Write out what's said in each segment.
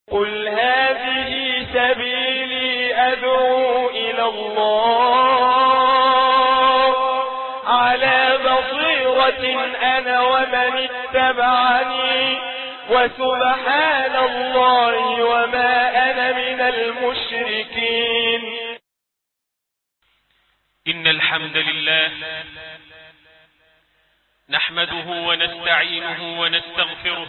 قل هذه سبيلي أدعو إلى الله على بصيرة أنا ومن اتبعني وسبحان الله وما أنا من المشركين. إن الحمد لله نحمده ونستعينه ونستغفره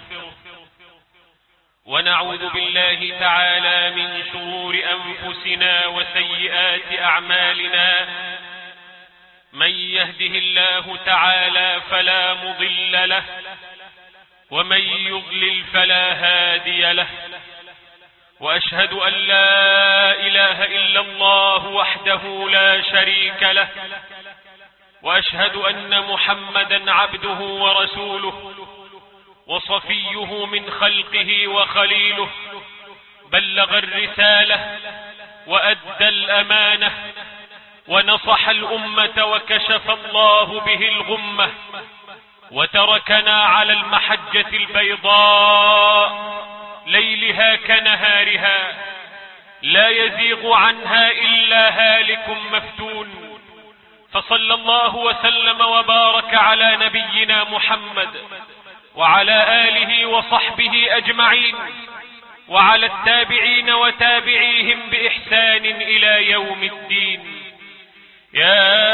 ونعوذ بالله تعالى من شرور أنفسنا وسيئات أعمالنا. من يهده الله تعالى فلا مضل له ومن يضلل فلا هادي له، وأشهد أن لا إله إلا الله وحده لا شريك له، وأشهد أن محمدا عبده ورسوله وصفيه من خلقه وخليله، بلغ الرسالة وأدى الأمانة ونصح الأمة وكشف الله به الغمة، وتركنا على المحجة البيضاء ليلها كنهارها لا يزيغ عنها إلا هالك مفتون. فصلى الله وسلم وبارك على نبينا محمد وعلى آله وصحبه أجمعين، وعلى التابعين وتابعيهم بإحسان إلى يوم الدين. يا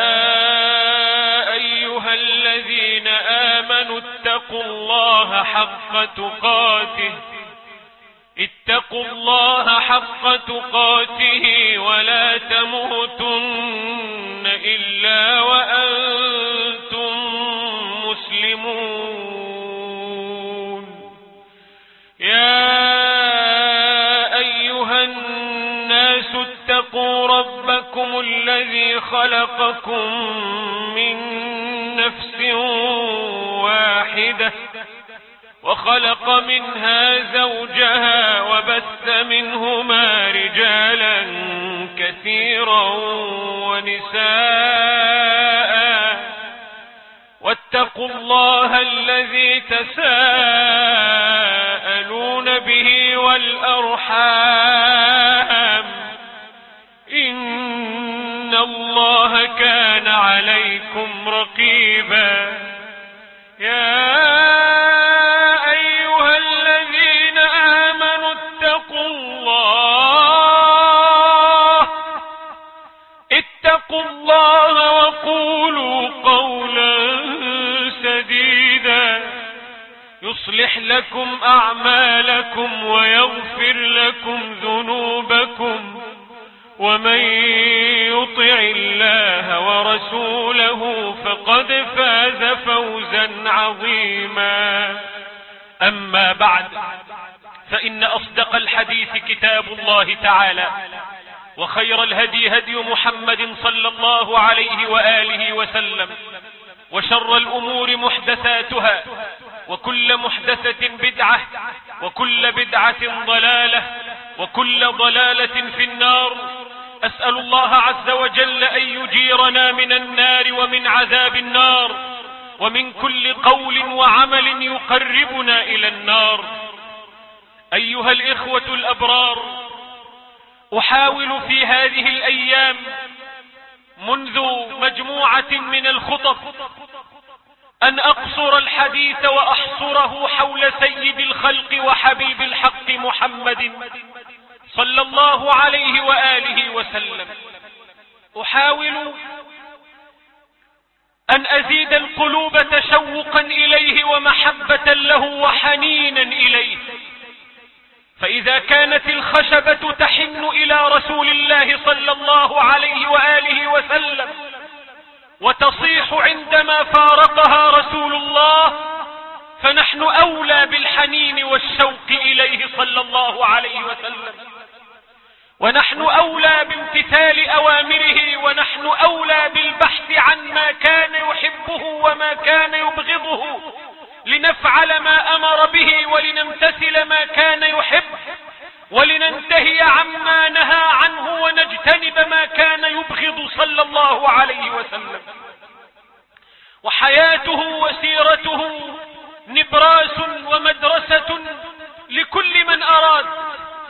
أيها الذين آمنوا اتقوا الله حق تقاته، اتقوا الله حق تقاته ولا تموتن إلا وأنتم مسلمون. يا أيها الناس اتقوا ربكم الذي خلقكم من نفس واحدة وخلق منها زوجها وبث منهما رجالا كثيرا ونساء، واتقوا الله الذي تساءلون به والأرحام إن الله كان عليكم رقيبا. يا أيها الذين آمنوا اتقوا الله وقولوا قولا سديدا يصلح لكم أعمالكم ويغفر لكم ذنوبكم، ومن يطع الله ورسوله فقد فاز فوزا عظيما. أما بعد، فإن أصدق الحديث كتاب الله تعالى، وخير الهدي هدي محمد صلى الله عليه وآله وسلم، وشر الأمور محدثاتها، وكل محدثة بدعة، وكل بدعة ضلالة، وكل ضلالة في النار. أسأل الله عز وجل أن يجيرنا من النار ومن عذاب النار، ومن كل قول وعمل يقربنا إلى النار. أيها الإخوة الأبرار، أحاول في هذه الأيام منذ مجموعة من الخطب أن أقصر الحديث وأحصره حول سيد الخلق وحبيب الحق محمد صلى الله عليه وآله وسلم. أحاول أن أزيد القلوب تشوقا إليه ومحبة له وحنينا إليه. فإذا كانت الخشبة تحن إلى رسول الله صلى الله عليه وآله وسلم وتصيح عندما فارقها رسول الله، فنحن أولى بالحنين والشوق إليه صلى الله عليه وسلم، ونحن أولى بامتثال أوامره، ونحن أولى بالبحث عن ما كان يحبه وما كان يبغضه، لنفعل ما أمر به ولنمتثل ما كان يحب، ولننتهي عما نهى عنه ونجتنب ما كان يبغض صلى الله عليه وسلم. وحياته وسيرته نبراس ومدرسة لكل من أراد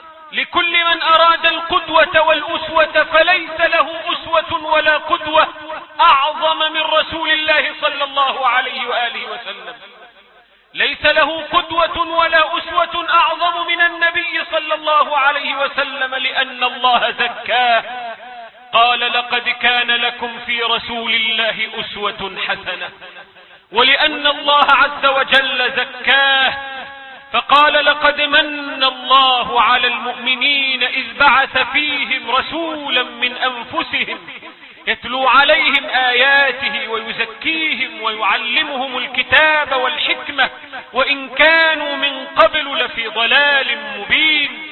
لكل من أراد القدوة والأسوة فليس له أسوة ولا قدوة أعظم من رسول الله صلى الله عليه وآله وسلم. ليس له قدوة ولا أسوة أعظم من النبي صلى الله عليه وسلم، لأن الله زكاه. قال لقد كان لكم في رسول الله أسوة حسنة، ولأن الله عز وجل زكاه فقال لقد من الله على المؤمنين إذ بعث فيهم رسولا من أنفسهم يتلو عليهم آياته ويزكيهم ويعلمهم الكتاب والحكمة وإن كانوا من قبل لفي ضلال مبين.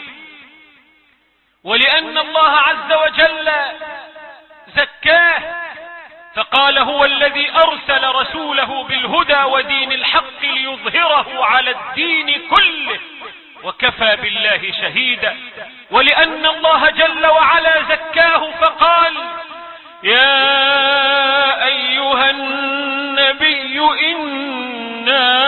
ولأن الله عز وجل زكاه فقال هو الذي أرسل رسوله بالهدى ودين الحق ليظهره على الدين كله وكفى بالله شهيدا. ولأن الله جل وعلا زكاه فقال يا أيها النبي إنا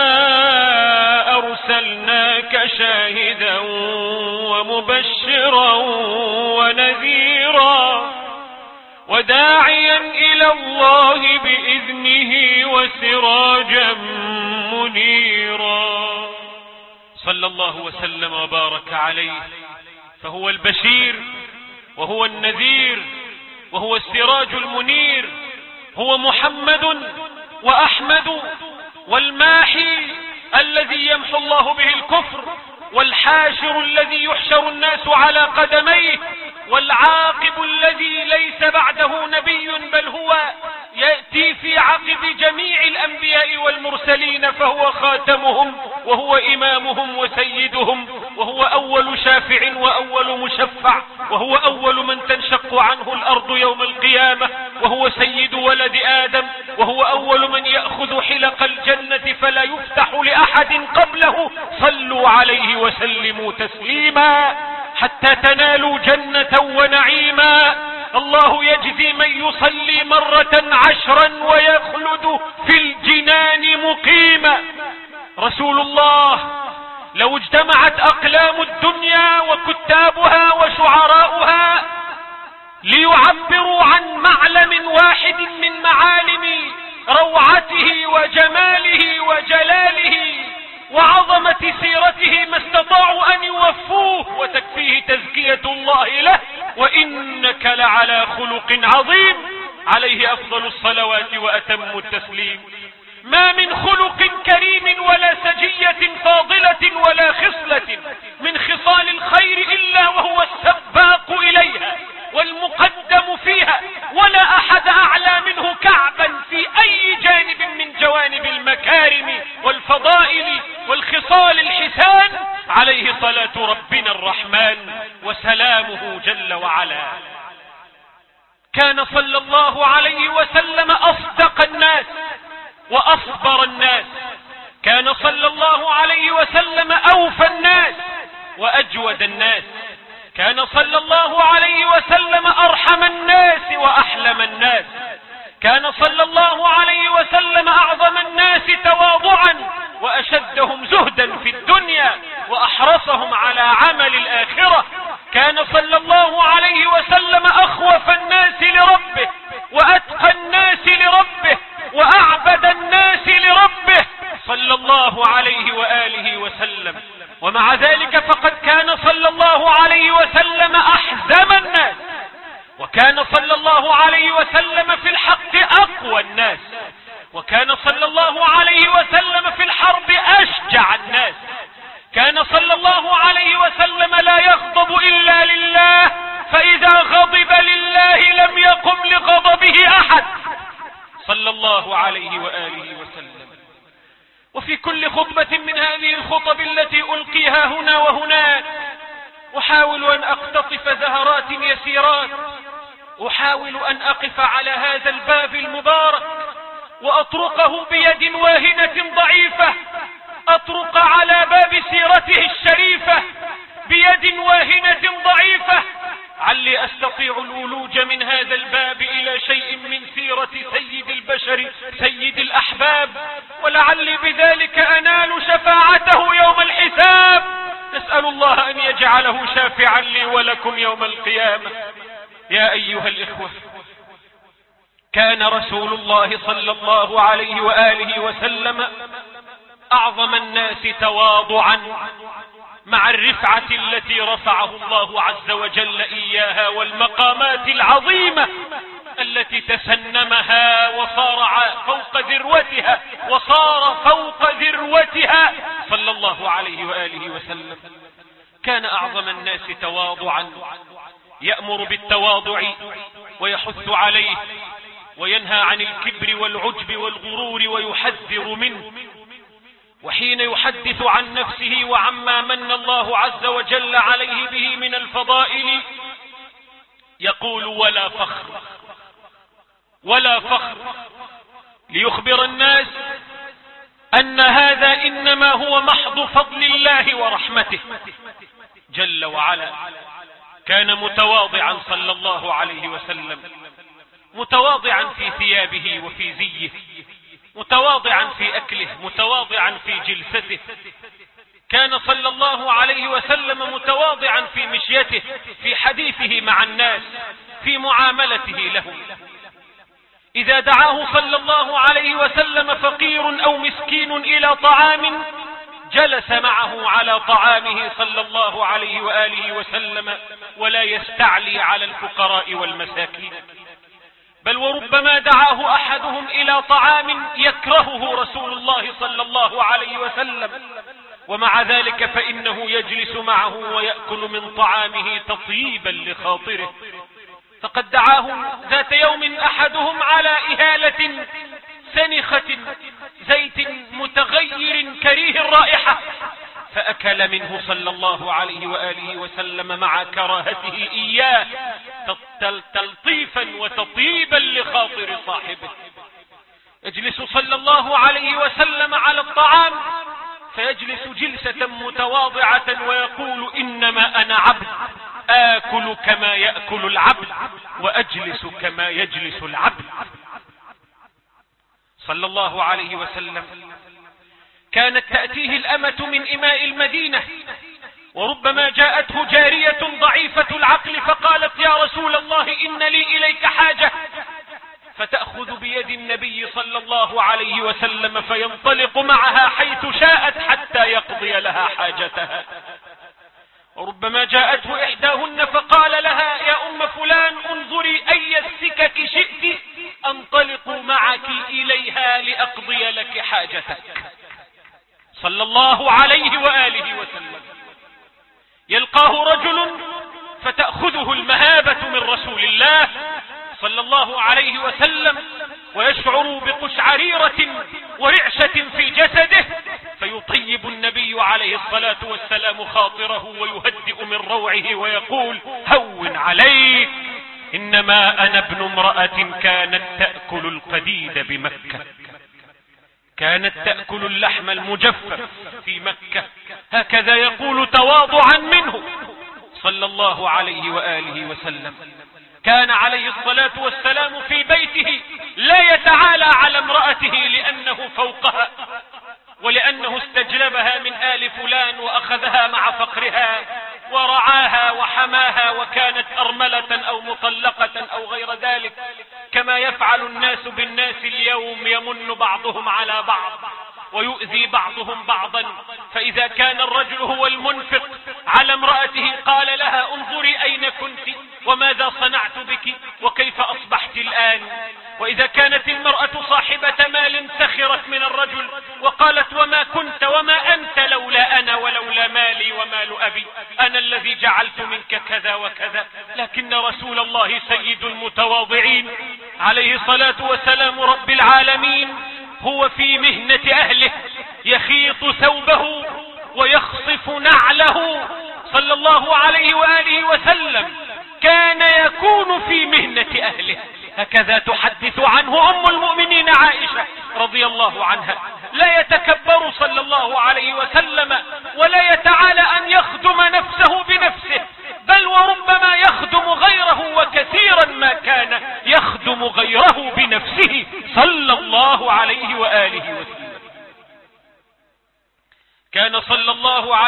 أرسلناك شاهدا ومبشرا ونذيرا وداعيا إلى الله بإذنه وسراجا منيرا. صلى الله وسلم وبارك عليه، فهو البشير وهو النذير وهو السراج المنير، هو محمد وأحمد والماحي الذي يمحو الله به الكفر، والحاشر الذي يحشر الناس على قدميه، والعاقب الذي ليس بعده نبي بل هو يأتي في عقب جميع الأنبياء والمرسلين، فهو خاتمهم وهو إمامهم وسيدهم، وهو أول شافع وأول مشفع، وهو أول من تنشق عنه الأرض يوم القيامة، وهو سيد ولد آدم، وهو أول من يأخذ حلق الجنة فلا يفتح لأحد قبله. صلوا عليه وسلموا تسليما حتى تنالوا جنة ونعيما. الله يجزي من يصلي 10 ويخلد في الجنان مقيما. رسول الله لو اجتمعت أقلام الدنيا وكتابها وشعراؤها ليعبروا عن معلم واحد من معالم روعته وجماله وجلاله وعظمة سيرته ما استطاعوا أن يوفوه، وتكفيه تزكية الله له، وإنك لعلى خلق عظيم عليه أفضل الصلوات وأتم التسليم. ما من خلق كريم ولا سجية فاضلة ولا خصلة من خصال الخير إلا وهو السباق إليها والمقدم فيها، ولا أحد أعلى منه كعبا في أي جانب من جوانب المكارم والفضائل والخصال الحسان، عليه صلاة ربنا الرحمن وسلامه جل وعلا. كان صلى الله عليه وسلم أصدق الناس وأصبر الناس، كان صلى الله عليه وسلم أوفى الناس وأجود الناس، كان صلى الله عليه وسلم أرحم الناس وأحلم الناس، كان صلى الله عليه وسلم أعظم الناس تواضعا وأشدهم زهدا في الدنيا وأحرصهم على عمل الآخرة، كان صلى الله عليه وسلم أخوف الناس لربه وأتقى الناس لربه وأعبد الناس لربه صلى الله عليه وآله وسلم. ومع ذلك فقد كان صلى الله عليه وسلم أحزم الناس، وكان صلى الله عليه وسلم في الحق أقوى الناس، وكان صلى الله عليه وسلم في الحرب أشجع الناس، كان صلى الله عليه وسلم لا يغضب إلا لله، فإذا غضب لله لم يقم لغضبه أحد صلى الله عليه وآله وسلم. وفي كل خطبة من هذه الخطب التي ألقيها هنا وهناك أحاول أن أقتطف زهرات يسيرات، أحاول أن أقف على هذا الباب المبارك وأطرقه بيد واهنة ضعيفة، أطرق على باب سيرته الشريفة بيد واهنة ضعيفة، علي أستطيع الولوج من هذا الباب إلى شيء من سيرة سيد البشر سيد الأحباب، ولعلي بذلك أنال شفاعته يوم الحساب. نسأل الله أن يجعله شافعا لي ولكم يوم القيامة. يا أيها الإخوة، كان رسول الله صلى الله عليه وآله وسلم أعظم الناس تواضعا مع الرفعة التي رفعه الله عز وجل إياها والمقامات العظيمة التي تسنمها وصار فوق ذروتها صلى الله عليه وآله وسلم. كان أعظم الناس تواضعا، يأمر بالتواضع ويحث عليه، وينهى عن الكبر والعجب والغرور ويحذر منه. وحين يحدث عن نفسه وعما من الله عز وجل عليه به من الفضائل يقول: ولا فخر، ليخبر الناس أن هذا إنما هو محض فضل الله ورحمته جل وعلا. كان متواضعا صلى الله عليه وسلم، متواضعا في ثيابه وفي زيه، متواضعا في أكله، متواضعا في جلسته. كان صلى الله عليه وسلم متواضعا في مشيته، في حديثه مع الناس، في معاملته لهم. إذا دعاه صلى الله عليه وسلم فقير أو مسكين إلى طعام جلس معه على طعامه صلى الله عليه وآله وسلم، ولا يستعلي على الفقراء والمساكين. بل وربما دعاه أحدهم إلى طعام يكرهه رسول الله صلى الله عليه وسلم، ومع ذلك فإنه يجلس معه ويأكل من طعامه تطيبا لخاطره. فقد دعاه ذات يوم أحدهم على إهالة سنخة، زيت متغير كريه الرائحة، فأكل منه صلى الله عليه وآله وسلم مع كراهته إياه تلطيفا وتطيبا لخاطر صاحبه. يجلس صلى الله عليه وسلم على الطعام فيجلس جلسة متواضعة ويقول: إنما أنا عبد، آكل كما يأكل العبد وأجلس كما يجلس العبد. صلى الله عليه وسلم كانت تأتيه الأمة من إماء المدينة، وربما جاءته جارية ضعيفة العقل فقالت: يا رسول الله إن لي إليك حاجة، فتأخذ بيد النبي صلى الله عليه وسلم فينطلق معها حيث شاءت حتى يقضي لها حاجتها. وربما جاءته إحداهن فقال لها: يا أم فلان انظري أي السكك شئت أنطلق معك إليها لأقضي لك حاجتك. صلى الله عليه وآله وسلم يلقاه رجل فتأخذه المهابة من رسول الله صلى الله عليه وسلم، ويشعر بقشعريرة ورعشة في جسده، فيطيب النبي عليه الصلاة والسلام خاطره ويهدئ من روعه ويقول: هون عليك، إنما أنا ابن امرأة كانت تأكل القديد بمكة، كانت تأكل اللحم المجفف في مكة. هكذا يقول تواضعا منه صلى الله عليه وآله وسلم. كان عليه الصلاة والسلام في بيته لا يتعالى على امرأته لأنه فوقها، ولأنه استجلبها من آل فلان وأخذها مع فقرها ورعاها وحماها، وكانت أرملة أو مطلقة أو غير ذلك، كما يفعل الناس بالناس اليوم، يمن بعضهم على بعض ويؤذي بعضهم بعضا. فإذا كان الرجل هو المنفق على امرأته قال لها: انظري أين كنت وماذا صنعت بك وكيف أصبحت الآن. وإذا كانت المرأة صاحبة مال سخرت من الرجل وقالت: وما كنت وما أنت لولا أنا ولولا مالي ومال أبي، أنا الذي جعلت منك كذا وكذا. لكن رسول الله سيد المتواضعين عليه الصلاة والسلام رب العالمين هو في مهنة أهله، يخيط ثوبه ويخصف نعله صلى الله عليه وآله وسلم، كان يكون في مهنة أهله. هكذا تحدث عنه أم المؤمنين عائشة رضي الله عنها. لا يتكبر صلى الله عليه وسلم ولا يتعالى أن يخدم نفسه بنفسه، بل وربما يخدم غيره، وكثيرا ما كان يخدم غيره بنفسه صلى الله عليه وآله وسلم. كان صلى الله عليه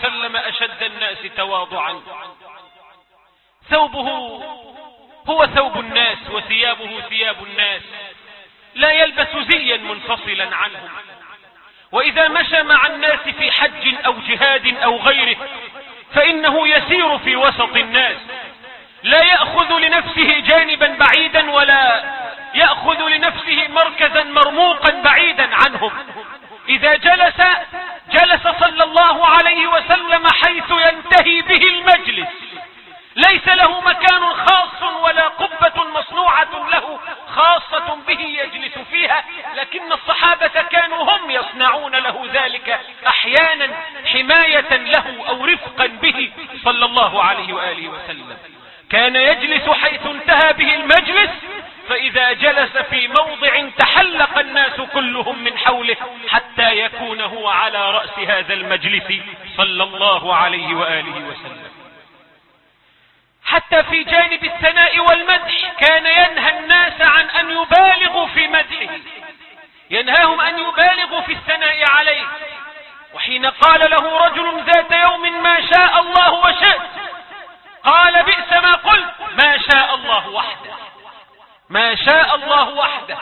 وسلم أشد الناس تواضعا. ثوبه هو ثوب الناس وثيابه ثياب الناس، لا يلبس زيا منفصلا عنهم. وإذا مشى مع الناس في حج أو جهاد أو غيره فإنه يسير في وسط الناس، لا يأخذ لنفسه جانبا بعيدا ولا يأخذ لنفسه مركزا مرموقا بعيدا عنهم. إذا جلس صلى الله عليه وسلم حيث ينتهي به المجلس، ليس له مكان خاص ولا قبة مصنوعة له خاصة به يجلس فيها، لكن الصحابة كانوا هم يصنعون له ذلك أحيانا حماية له أو رفقا به صلى الله عليه وآله وسلم. كان يجلس حيث انتهى به المجلس، فإذا جلس في موضع تحلق الناس كلهم من حوله حتى يكون هو على رأس هذا المجلس صلى الله عليه وآله وسلم. حتى في جانب الثناء والمدح كان ينهى الناس عن أن يبالغوا في مدحه، ينهاهم أن يبالغوا في الثناء عليه. وحين قال له رجل ذات يوم ما شاء الله وشئت، قال بئس ما قلت، ما شاء الله وحده، ما شاء الله وحده.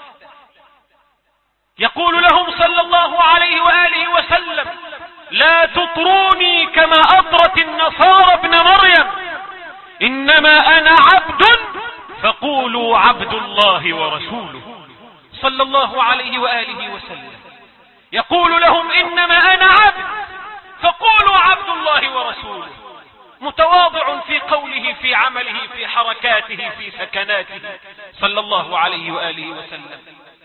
يقول لهم صلى الله عليه وآله وسلم لا تطروني كما أطرت النصارى ابن مريم، إنما أنا عبد فقولوا عبد الله ورسوله صلى الله عليه وآله وسلم. يقول لهم إنما أنا عبد فقولوا عبد الله ورسوله، متواضع في قوله في عمله في حركاته في سكناته صلى الله عليه وآله وسلم.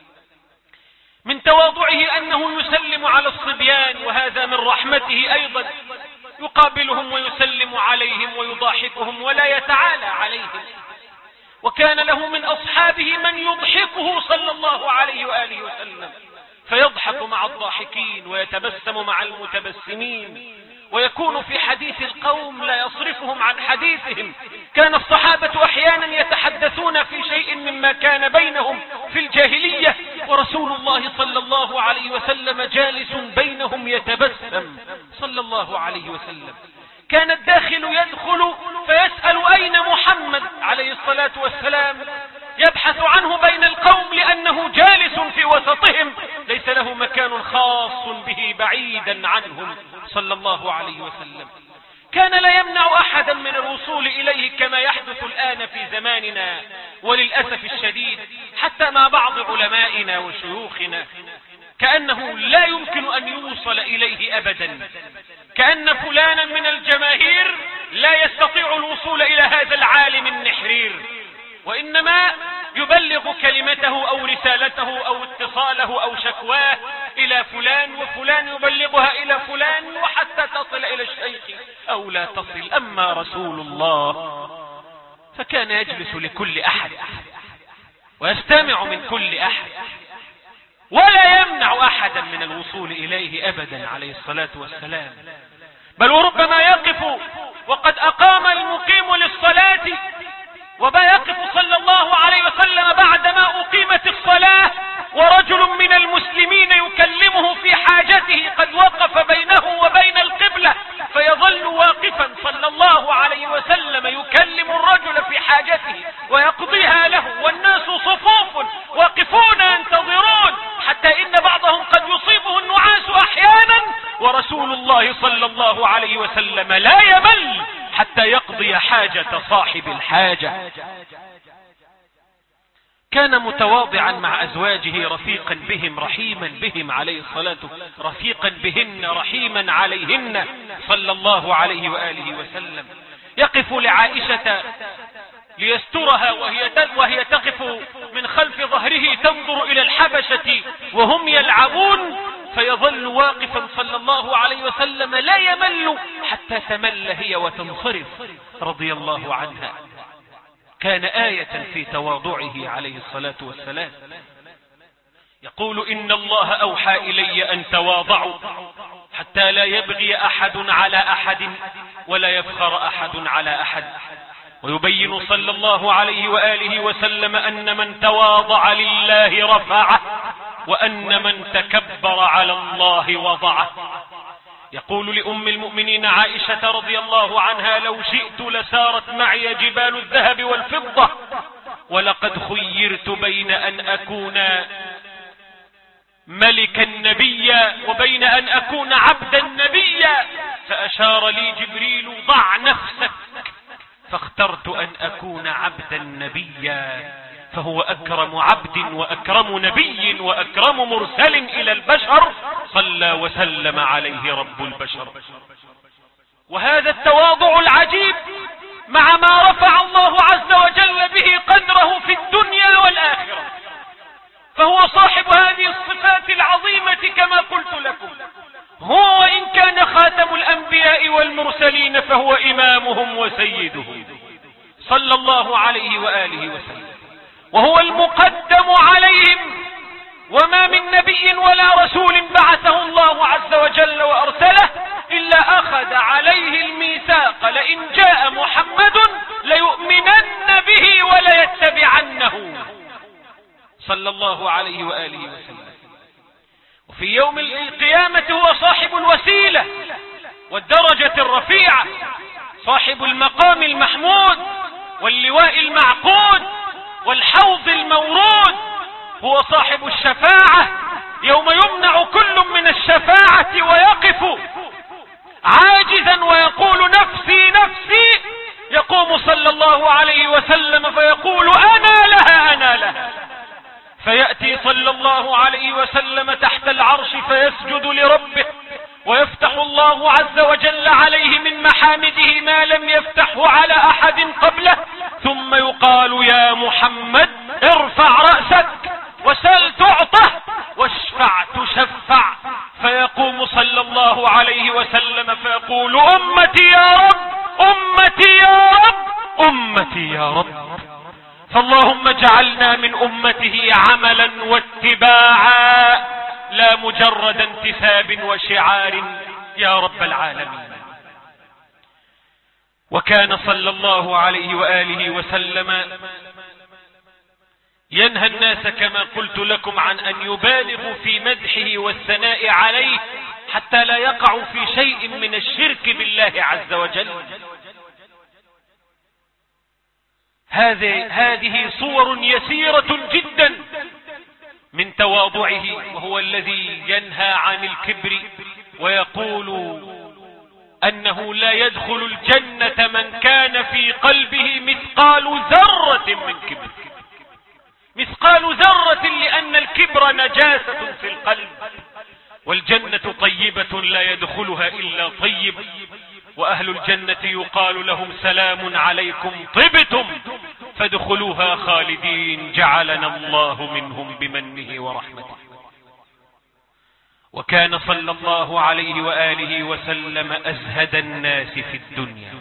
من تواضعه أنه يسلم على الصبيان، وهذا من رحمته أيضا، يقابلهم ويسلم عليهم ويضاحكهم ولا يتعالى عليهم. وكان له من أصحابه من يضحكه صلى الله عليه وآله وسلم، فيضحك مع الضاحكين ويتبسم مع المتبسمين، ويكون في حديث القوم لا يصرفهم عن حديثهم. كان الصحابة أحيانا يتحدثون في شيء مما كان بينهم في الجاهلية، ورسول الله صلى الله عليه وسلم جالس بينهم يتبسم صلى الله عليه وسلم. كان الداخل يدخل فيسأل أين محمد عليه الصلاة والسلام، يبحث عنه بين القوم لأنه جالس في وسطهم، ليس له مكان خاص به بعيدا عنهم صلى الله عليه وسلم. كان لا يمنع أحدا من الوصول إليه كما يحدث الآن في زماننا وللأسف الشديد، حتى مع بعض علمائنا وشيوخنا كأنه لا يمكن أن يوصل إليه أبدا، كأن فلانا من الجماهير لا يستطيع الوصول إلى هذا العالم النحرير، وإنما يبلغ كلمته أو رسالته أو اتصاله أو شكواه إلى فلان، وفلان يبلغها إلى فلان، وحتى تصل إلى الشيخ أو لا تصل. أما رسول الله فكان يجلس لكل أحد ويستمع من كل أحد، ولا يمنع أحدا من الوصول إليه أبدا عليه الصلاة والسلام. بل وربما يقف وقد أقام المقيم للصلاة، ويقف صلى الله عليه وسلم بعدما أقيمت الصلاة ورجل من المسلمين يكلمه في حاجته قد وقف بينه وبين القبلة، فيظل واقفا صلى الله عليه وسلم يكلم الرجل في حاجته ويقضيها له، والناس صفوف واقفون ينتظرون، حتى إن بعضهم قد يصيبه النعاس أحيانا، ورسول الله صلى الله عليه وسلم لا يمل حتى يقضي حاجة صاحب الحاجة. كان متواضعا مع أزواجه، رفيقا بهم رحيما بهم عليه الصلاة، رفيقا بهن رحيما عليهن صلى الله عليه وآله وسلم. يقف لعائشة ليسترها وهي تقف من خلف ظهره تنظر إلى الحبشة وهم يلعبون، فيظل واقفا صلى الله عليه وسلم لا يمل حتى تمل هي وتنصرف رضي الله عنها. كان آية في تواضعه عليه الصلاة والسلام. يقول إن الله أوحى إلي أن تواضعوا حتى لا يبغي أحد على أحد ولا يفخر أحد على أحد. ويبين صلى الله عليه وآله وسلم أن من تواضع لله رفعه، وأن من تكبر على الله وضعه. يقول لأم المؤمنين عائشة رضي الله عنها: لو شئت لسارت معي جبال الذهب والفضة، ولقد خيرت بين أن أكون ملكا نبيا وبين أن أكون عبدا نبيا، فأشار لي جبريل: ضع نفسك، فاخترت أن أكون عبدا نبيا، فهو أكرم عبد وأكرم نبي وأكرم مرسل إلى البشر، صلى وسلم عليه رب البشر. وهذا التواضع العجيب مع ما رفع الله عز وجل به قدره في الدنيا والآخرة، فهو صاحب هذه الصفات العظيمة كما قلت لكم. هو وإن كان خاتم الأنبياء والمرسلين فهو إمامهم وسيدهم صلى الله عليه وآله وسلم، وهو المقدم عليهم، وما من نبي ولا رسول بعثه الله عز وجل وأرسله إلا أخذ عليه الميثاق: لئن جاء محمد ليؤمنن به وليتبعنه صلى الله عليه وآله وسلم. وفي يوم القيامة هو صاحب الوسيلة والدرجة الرفيعة، صاحب المقام المحمود واللواء المعقود والحوض المورود، هو صاحب الشفاعة يوم يمنع كل من الشفاعة ويقف عاجزا ويقول: نفسي نفسي، يقوم صلى الله عليه وسلم فيقول: أنا لها أنا لها، فيأتي صلى الله عليه وسلم تحت العرش فيسجد لربه، ويفتح الله عز وجل عليه من محامده ما لم يفتحه على أحد قبله، ثم يقال: يا محمد ارفع رأسك وسل تعطه واشفع تشفع، فيقوم صلى الله عليه وسلم فيقول: أمتي يا رب أمتي يا رب أمتي يا رب. فاللهم اجعلنا من أمته عملا واتباعا، لا مجرد انتساب وشعار يا رب العالمين. وكان صلى الله عليه وآله وسلم ينهى الناس كما قلت لكم عن أن يبالغوا في مدحه والثناء عليه حتى لا يقعوا في شيء من الشرك بالله عز وجل. هذه صور يسيرة جدا من تواضعه، وهو الذي ينهى عن الكبر ويقول أنه لا يدخل الجنة من كان في قلبه مثقال ذرة من كبر، مثقال ذرة، لأن الكبر نجاسة في القلب، والجنة طيبة لا يدخلها إلا طيب، وأهل الجنة يقال لهم: سلام عليكم طبتم فادخلوها خالدين، جعلنا الله منهم بمنه ورحمته. وكان صلى الله عليه وآله وسلم أزهد الناس في الدنيا،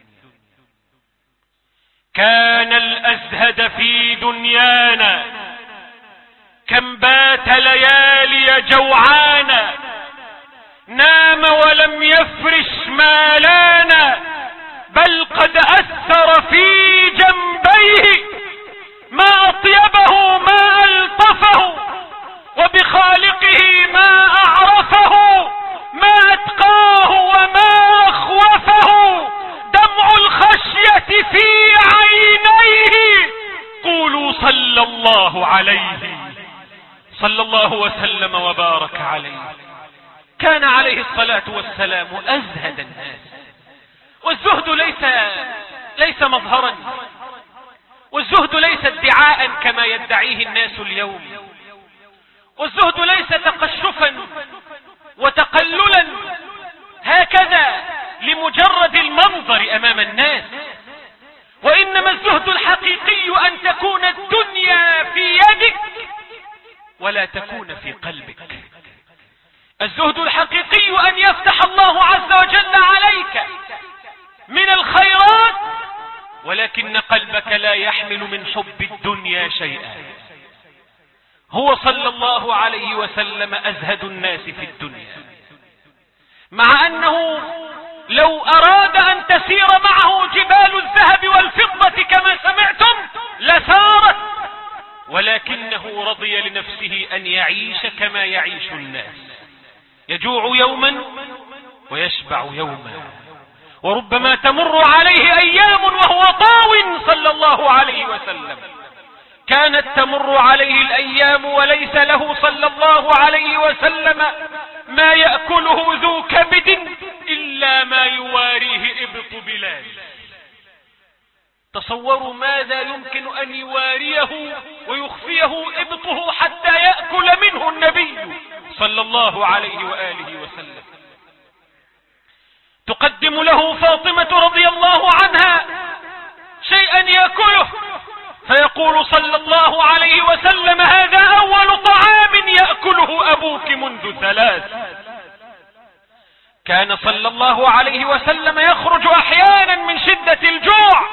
كان الأزهد في دنيانا، كم بات ليالي جوعانا، نام ولم يفرش ما لانا، بل قد أثر في جنبيه، ما أطيبه ما ألطفه، وبخالقه ما أعرفه، ما أتقاه وما أخوفه، دمع الخشية في عينيه، قولوا صلى الله عليه، صلى الله وسلم وبارك عليه. كان عليه الصلاة والسلام أزهد الناس. والزهد ليس مظهرا، والزهد ليس ادعاء كما يدعيه الناس اليوم، والزهد ليس تقشفا وتقللا هكذا لمجرد المنظر أمام الناس، وإنما الزهد الحقيقي أن تكون الدنيا في يدك ولا تكون في قلبك. الزهد الحقيقي أن يفتح الله عز وجل عليك من الخيرات، ولكن قلبك لا يحمل من حب الدنيا شيئا. هو صلى الله عليه وسلم أزهد الناس في الدنيا، مع أنه لو أراد أن تسير معه جبال الذهب والفضة كما سمعتم لسارت، ولكنه رضي لنفسه أن يعيش كما يعيش الناس، يجوع يوما ويشبع يوما، وربما تمر عليه أيام وهو طاو صلى الله عليه وسلم. كانت تمر عليه الأيام وليس له صلى الله عليه وسلم ما يأكله ذو كبد إلا ما يواريه إبط بلال. تصوروا ماذا يمكن أن يواريه ويخفيه إبطه حتى يأكل منه النبي صلى الله عليه وآله وسلم. تقدم له فاطمة رضي الله عنها شيئا يأكله، فيقول صلى الله عليه وسلم: هذا أول طعام يأكله أبوك منذ 3. كان صلى الله عليه وسلم يخرج أحيانا من شدة الجوع،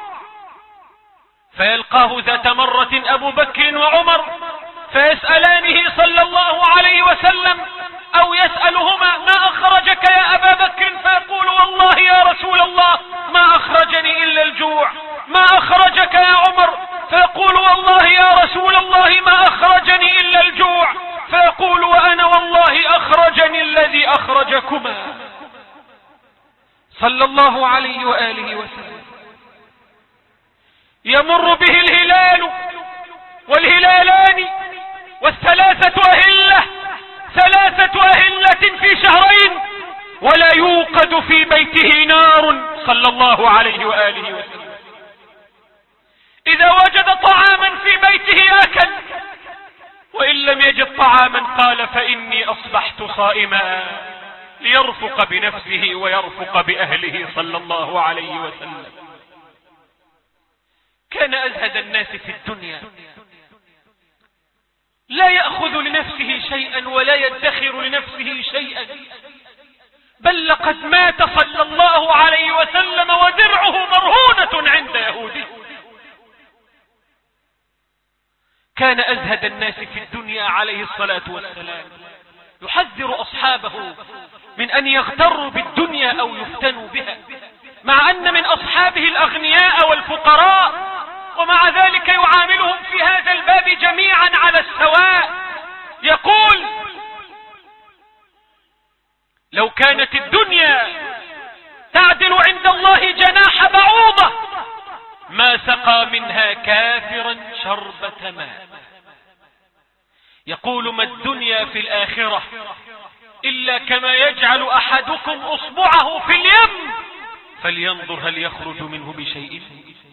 فيلقاه ذات مرة أبو بكر وعمر فيسألانه صلى الله عليه وسلم أو يسألهما: ما أخرجك يا أبا بكر؟ فيقول: والله يا رسول الله ما أخرجني إلا الجوع. ما أخرجك يا عمر؟ فيقول: والله يا رسول الله ما أخرجني إلا الجوع. فيقول: وأنا والله أخرجني الذي أخرجكما، صلى الله عليه وآله وسلم. يمر به الهلال والهلالان والثلاثة أهلة، 3 أهلة في شهرين، ولا يوقد في بيته نار صلى الله عليه وآله وسلم. إذا وجد طعاما في بيته أكل، وإن لم يجد طعاما قال: فإني أصبحت صائما، ليرفق بنفسه ويرفق بأهله صلى الله عليه وسلم. كان أزهد الناس في الدنيا، لا يأخذ لنفسه شيئا ولا يدخر لنفسه شيئا، بل لقد مات صلى الله عليه وسلم ودرعه مرهونة عند يهودي. كان أزهد الناس في الدنيا عليه الصلاة والسلام، يحذر أصحابه من أن يغتروا بالدنيا أو يفتنوا بها، مع أن من أصحابه الأغنياء والفقراء، ومع ذلك يعاملهم في هذا الباب جميعا على السواء. يقول: لو كانت الدنيا تعدل عند الله جناح بعوضة ما سقى منها كافرا شربة ماء. يقول: ما الدنيا في الآخرة إلا كما يجعل أحدكم أصبعه في اليم فلينظر هل يخرج منه بشيء.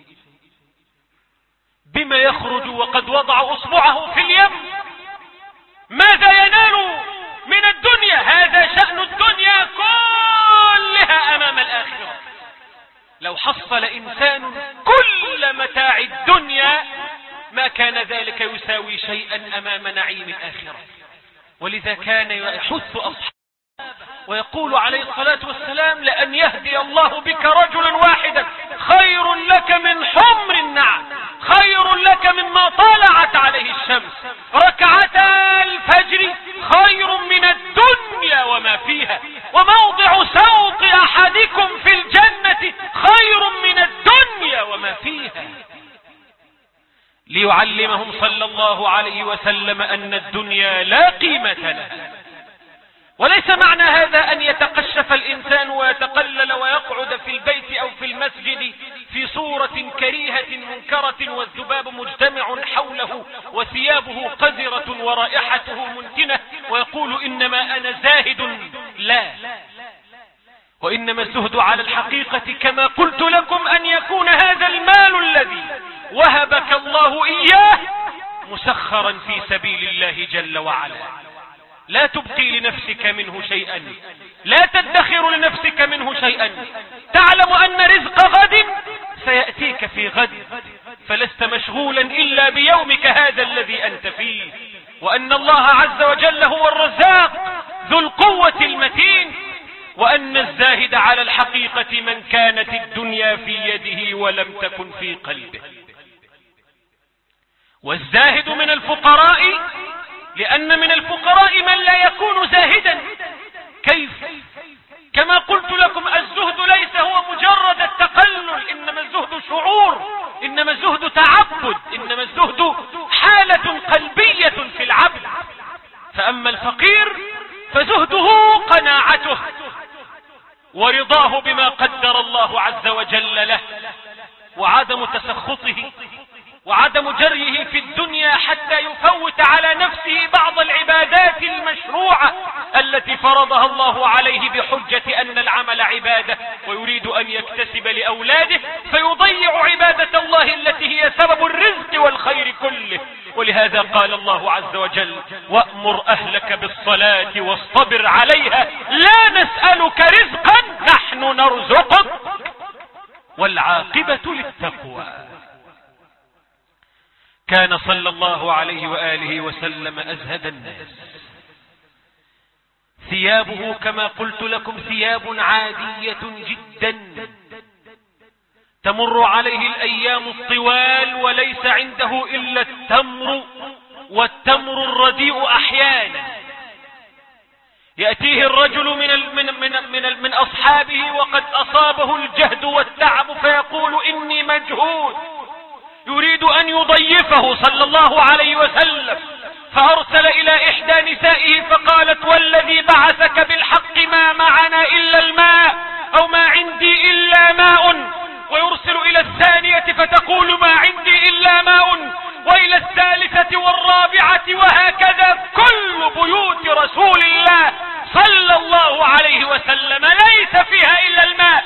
بما يخرج وقد وضع أصبعه في اليم؟ ماذا ينال من الدنيا؟ هذا شأن الدنيا كلها أمام الآخرة. لو حصل إنسان كل متاع الدنيا ما كان ذلك يساوي شيئا أمام نعيم الآخرة. ولذا كان يحث أصحابه ويقول عليه الصلاة والسلام: لأن يهدي الله بك رجلا واحدا خير لك من حمر النعم، خير لك مما طلعت عليه الشمس. ركعتا الفجر خير من الدنيا وما فيها، وموضع سوط أحدكم في الجنة خير من الدنيا وما فيها. ليعلمهم صلى الله عليه وسلم أن الدنيا لا قيمة لها. وليس معنى هذا أن يتقشف الإنسان ويتقلل ويقعد في البيت أو في المسجد في صورة كريهة منكرة والذباب مجتمع حوله وثيابه قذرة ورائحته منتنة ويقول: إنما أنا زاهد. لا، وإنما الزهد على الحقيقة كما قلت لكم أن يكون هذا المال الذي وهبك الله إياه مسخرا في سبيل الله جل وعلا. لا تبقي لنفسك منه شيئا، لا تدخر لنفسك منه شيئا. تعلم أن رزق غد سيأتيك في غد، فلست مشغولا إلا بيومك هذا الذي أنت فيه، وأن الله عز وجل هو الرزاق ذو القوة المتين، وأن الزاهد على الحقيقة من كانت الدنيا في يده ولم تكن في قلبه. والزاهد من الفقراء، لأن من الفقراء من لا يكون زاهدا. كيف؟ كما قلت لكم الزهد ليس هو مجرد التقلل، إنما الزهد شعور، إنما الزهد تعبد، إنما الزهد حالة قلبية في العبد. فأما الفقير فزهده قناعته، ورضاه بما قدر الله عز وجل له، وعدم تسخطه وعدم جريه في الدنيا حتى يفوت على نفسه بعض العبادات المشروعة التي فرضها الله عليه بحجة أن العمل عبادة، ويريد أن يكتسب لأولاده فيضيع عبادة الله التي هي سبب الرزق والخير كله. ولهذا قال الله عز وجل: وأمر أهلك بالصلاة واصطبر عليها لا نسألك رزقا نحن نرزقك والعاقبة للتقوى. كان صلى الله عليه وآله وسلم أزهد الناس، ثيابه كما قلت لكم ثياب عادية جدا، تمر عليه الأيام الطوال وليس عنده إلا التمر، والتمر الرديء أحيانا. يأتيه الرجل من أصحابه وقد أصابه الجهد والتعب فيقول: إني مجهود، يريد أن يضيفه صلى الله عليه وسلم، فأرسل إلى إحدى نسائه فقالت: والذي بعثك بالحق ما معنا إلا الماء، أو ما عندي إلا ماء. ويرسل إلى الثانية فتقول: ما عندي إلا ماء، وإلى الثالثة والرابعة، وهكذا كل بيوت رسول الله صلى الله عليه وسلم ليس فيها إلا الماء.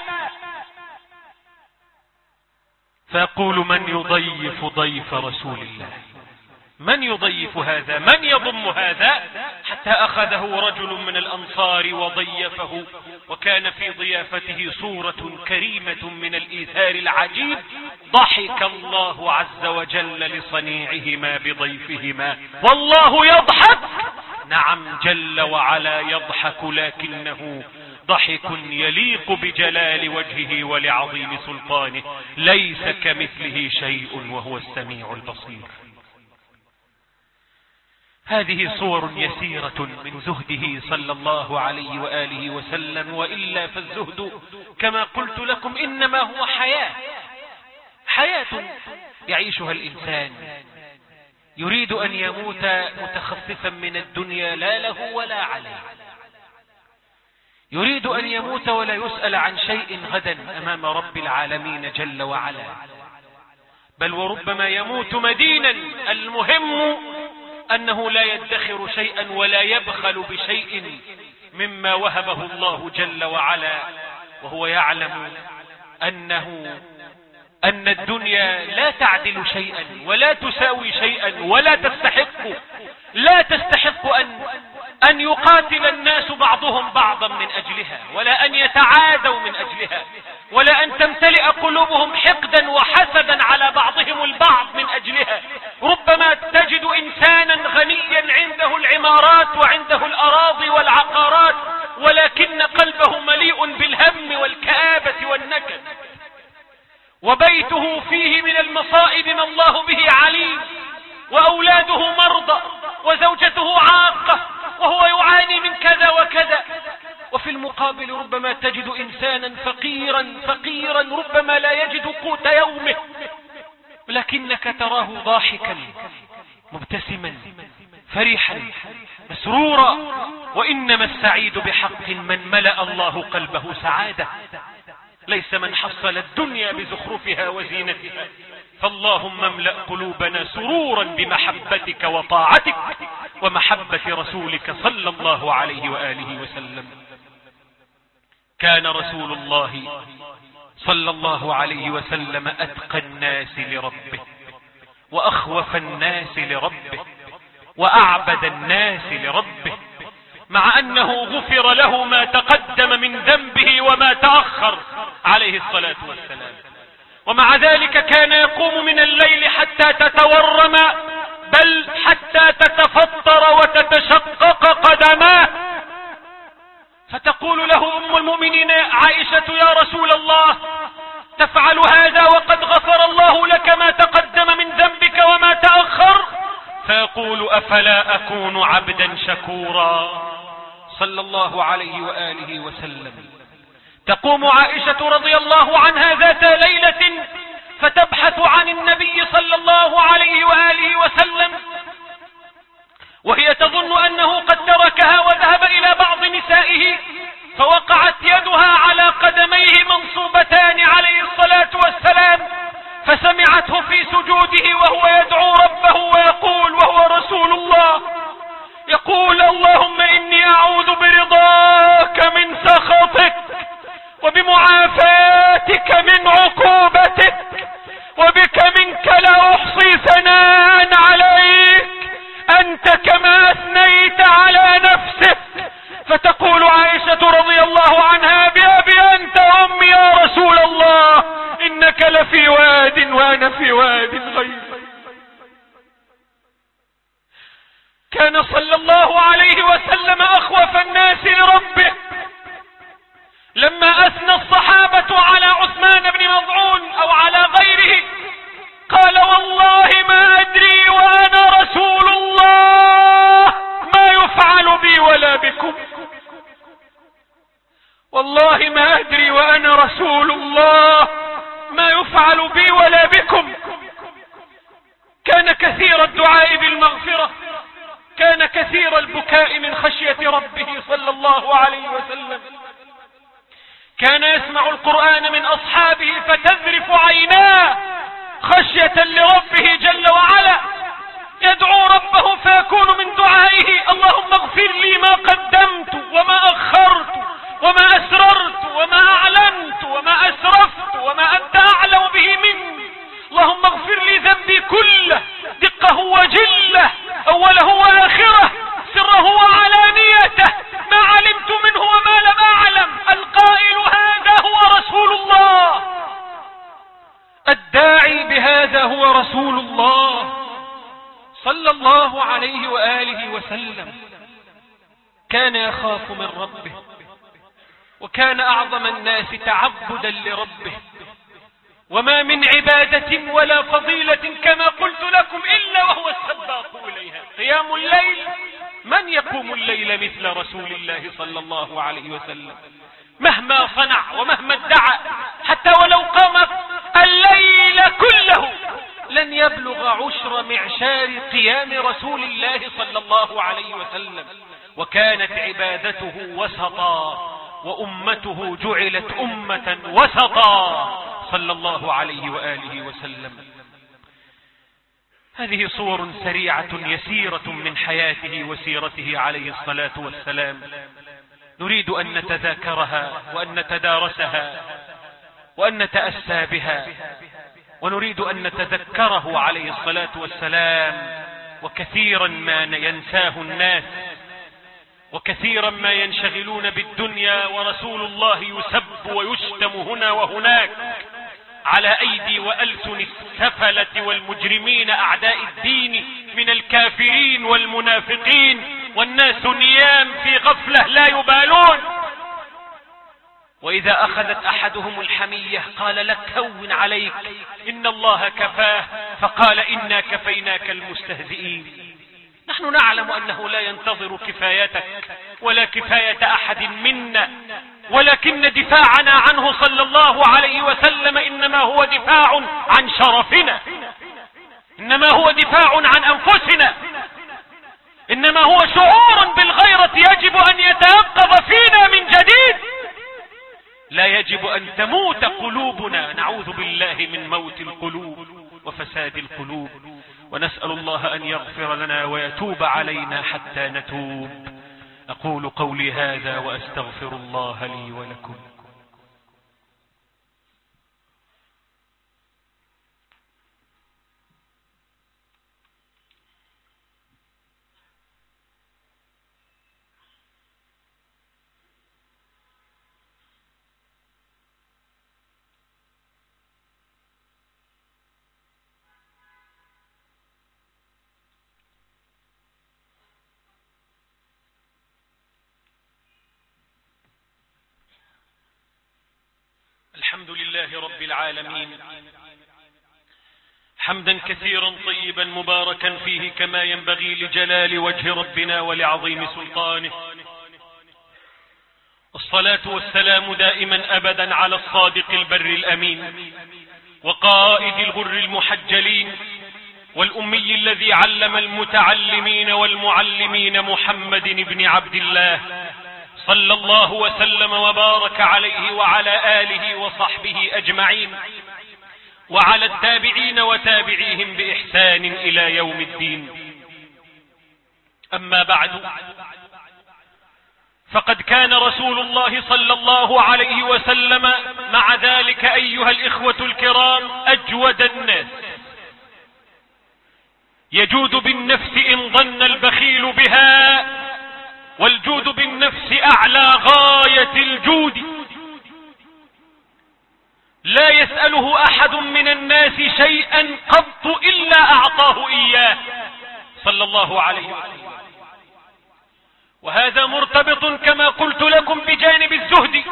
فيقول: من يضيف ضيف رسول الله؟ من يضيف هذا؟ من يضم هذا؟ حتى أخذه رجل من الأنصار وضيفه، وكان في ضيافته صورة كريمة من الإيثار العجيب. ضحك الله عز وجل لصنيعهما بضيفهما، والله يضحك. نعم، جل وعلا يضحك، لكنه ضحك يليق بجلال وجهه ولعظيم سلطانه، ليس كمثله شيء وهو السميع البصير. هذه صور يسيرة من زهده صلى الله عليه وآله وسلم، وإلا فالزهد كما قلت لكم إنما هو حياة يعيشها الإنسان، يريد أن يموت متخففا من الدنيا لا له ولا عليه، يريد أن يموت ولا يسأل عن شيء غدا أمام رب العالمين جل وعلا، بل وربما يموت مدينا. المهم أنه لا يدخر شيئا ولا يبخل بشيء مما وهبه الله جل وعلا، وهو يعلم أن الدنيا لا تعدل شيئا ولا تساوي شيئا ولا تستحق أن يقاتل الناس بعضهم بعضا من أجلها، ولا أن يتعادوا من أجلها، ولا أن تمتلئ قلوبهم حقدا وحسدا على بعضهم البعض من أجلها. ربما تجد إنسانا غنيا عنده العمارات وعنده الأراضي والعقارات، ولكن قلبه مليء بالهم والكآبة والنكد، وبيته فيه من المصائب ما الله به عليم، وأولاده مرضى، وزوجته عاقة، وهو يعاني من كذا وكذا. وفي المقابل ربما تجد إنسانا فقيرا ربما لا يجد قوت يومه، لكنك تراه ضاحكا مبتسما فرحا مسرورا. وإنما السعيد بحق من ملأ الله قلبه سعادة، ليس من حصل الدنيا بزخرفها وزينتها. فاللهم املأ قلوبنا سرورا بمحبتك وطاعتك ومحبة رسولك صلى الله عليه وآله وسلم. كان رسول الله صلى الله عليه وسلم أتقى الناس لربه، وأخوف الناس لربه، وأعبد الناس لربه، مع أنه غفر له ما تقدم من ذنبه وما تأخر عليه الصلاة والسلام. ومع ذلك كان يقوم من الليل حتى تتورم، بل حتى تتفطر وتتشقق قدماه، فتقول له أم المؤمنين عائشة: يا رسول الله، تفعل هذا وقد غفر الله لك ما تقدم من ذنبك وما تأخر؟ فيقول: أفلا أكون عبدا شكورا صلى الله عليه وآله وسلم. تقوم عائشة رضي الله عنها ذات ليلة فتبحث عن النبي صلى الله عليه وآله وسلم، وهي تظن أنه قد تركها وذهب إلى بعض نسائه، فوقعت يدها على قدميه منصوبتان عليه الصلاة والسلام، فسمعته في سجوده وهو يدعو ربه ويقول وهو رسول الله، يقول: اللهم إني أعوذ برضاك من سخطك وبمعافاتك من عقوبتك وبك منك لا أحصي ثناء عليك أنت كما أثنيت على نفسك. فتقول عائشة رضي الله عنها: بأبي أنت وأمي يا رسول الله، إنك لفي واد وأنا في واد غير. كان صلى الله عليه وسلم أخوف الناس لربه. لما أثنى الصحابة على عثمان بن مظعون أو على غيره قال: والله ما أدري وأنا رسول الله ما يفعل بي ولا بكم. والله ما أدري وأنا رسول الله ما يفعل بي ولا بكم. كان كثير الدعاء بالمغفرة، كان كثير البكاء من خشية ربه صلى الله عليه وسلم. كان يسمع القرآن من أصحابه فتذرف عيناه خشية لربه جل وعلا. يدعو ربه فيكون من دعائه: اللهم اغفر لي ما قدمت وما أخرت وما أسررت وما أعلنت وما أسرفت وما أنت أعلم به مني. اللهم اغفر لي ذنبي كله، دقه وجله، أوله وآخره، سره وعلانيته، ما علمت منه وما لم أعلم. القائل هذا هو رسول الله، الداعي بهذا هو رسول الله صلى الله عليه وآله وسلم. كان يخاف من ربه، وكان أعظم الناس تعبدا لربه. وما من عبادة ولا فضيلة كما قلت لكم إلا وهو السباق إليها. قيام الليل، من يقوم الليل مثل رسول الله صلى الله عليه وسلم؟ مهما صنع ومهما ادعى، حتى ولو قام الليل كله لن يبلغ عشر معشار قيام رسول الله صلى الله عليه وسلم. وكانت عبادته وسطا، وأمته جعلت أمة وسطا صلى الله عليه وآله وسلم. هذه صور سريعة يسيرة من حياته وسيرته عليه الصلاة والسلام، نريد أن نتذاكرها وأن نتدارسها وأن نتأسى بها، ونريد أن نتذكره عليه الصلاة والسلام. وكثيرا ما ينساه الناس، وكثيرا ما ينشغلون بالدنيا، ورسول الله يسب ويشتم هنا وهناك على أيدي وألسن السفلة والمجرمين أعداء الدين من الكافرين والمنافقين، والناس نيام في غفلة لا يبالون. وإذا أخذت أحدهم الحمية قال: لك هون عليك، إن الله كفاه، فقال: إنا كفيناك المستهزئين. نحن نعلم أنه لا ينتظر كفايتك ولا كفاية أحد منا، ولكن دفاعنا عنه صلى الله عليه وسلم إنما هو دفاع عن شرفنا، إنما هو دفاع عن أنفسنا، إنما هو شعور بالغيرة يجب أن يتيقظ فينا من جديد. لا يجب أن تموت قلوبنا، نعوذ بالله من موت القلوب وفساد القلوب. ونسأل الله أن يغفر لنا ويتوب علينا حتى نتوب. أقول قولي هذا وأستغفر الله لي ولكم. الحمد لله رب العالمين، حمدا كثيرا طيبا مباركا فيه كما ينبغي لجلال وجه ربنا ولعظيم سلطانه. الصلاة والسلام دائما أبدا على الصادق البر الأمين، وقائد الغر المحجلين، والأمي الذي علم المتعلمين والمعلمين، محمد بن عبد الله صلى الله وسلم وبارك عليه وعلى آله وصحبه أجمعين، وعلى التابعين وتابعيهم بإحسان إلى يوم الدين. أما بعد، فقد كان رسول الله صلى الله عليه وسلم مع ذلك أيها الإخوة الكرام أجود الناس، يجود بالنفس إن ظن البخيل بها، والجود بالنفس أعلى غاية الجود. لا يسأله أحد من الناس شيئا قط إلا أعطاه إياه صلى الله عليه وسلم. وهذا مرتبط كما قلت لكم بجانب الزهد،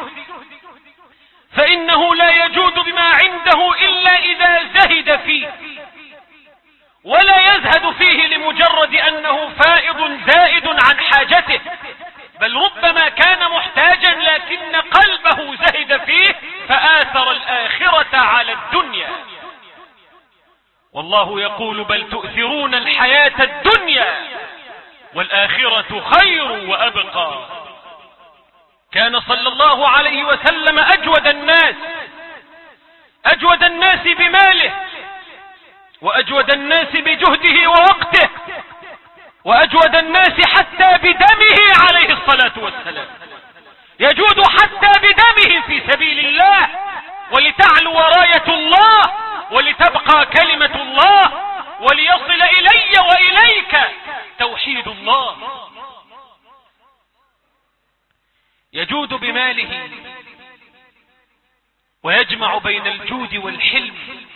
فإنه لا يجود بما عنده إلا إذا زهد فيه، ولا يزهد فيه لمجرد أنه فائض زائد عن حاجته، بل ربما كان محتاجا لكن قلبه زهد فيه فآثر الآخرة على الدنيا. والله يقول: بل تؤثرون الحياة الدنيا والآخرة خير وأبقى. كان صلى الله عليه وسلم أجود الناس بماله، وأجود الناس بجهده ووقته، وأجود الناس حتى بدمه عليه الصلاة والسلام. يجود حتى بدمه في سبيل الله، ولتعلو راية الله، ولتبقى كلمة الله، وليصل إلي وإليك توحيد الله. يجود بماله ويجمع بين الجود والحلم.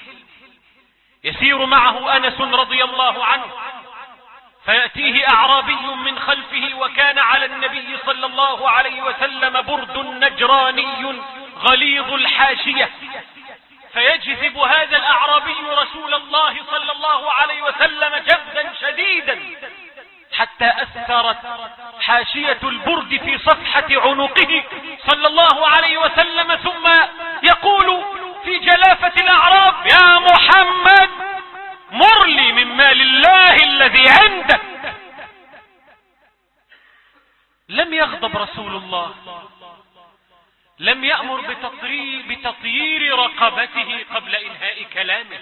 يسير معه أنس رضي الله عنه، فيأتيه أعرابي من خلفه، وكان على النبي صلى الله عليه وسلم برد نجراني غليظ الحاشية، فيجذب هذا الأعرابي رسول الله صلى الله عليه وسلم جذبا شديدا، حتى أثرت حاشية البرد في صفحة عنقه صلى الله عليه وسلم، ثم يقول في جلافة الأعراب: يا محمد، مر لي من مال الله الذي عندك. لم يغضب رسول الله، لم يأمر بتطيير رقبته قبل إنهاء كلامه،